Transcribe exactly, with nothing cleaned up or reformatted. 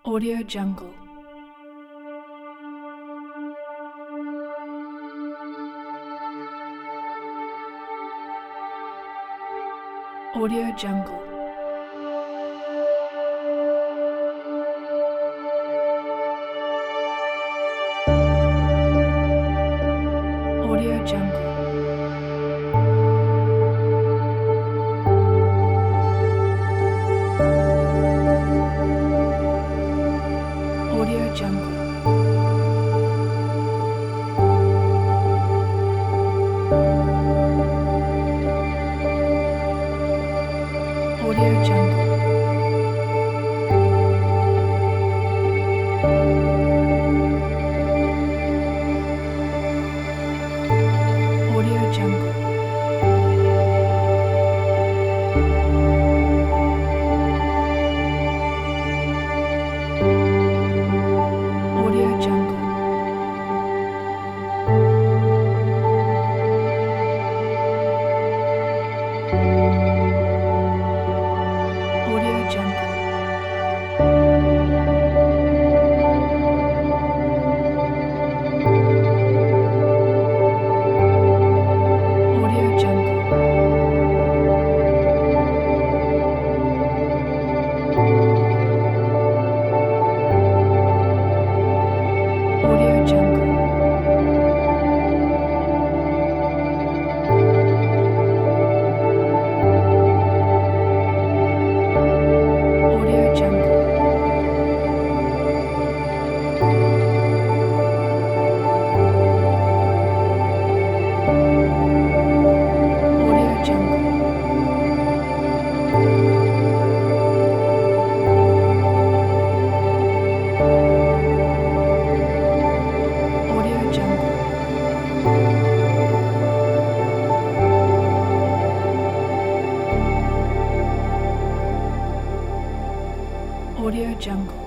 Audio Jungle. Audio Jungle. Audio Jungle. Audio Jungle. Audio Jungle. Audio Jungle. Audio Jungle. Audio Jungle. Audio Jungle. Audio Jungle. Audio Jungle. Audio Jungle. Audio Jungle. Audio Jungle.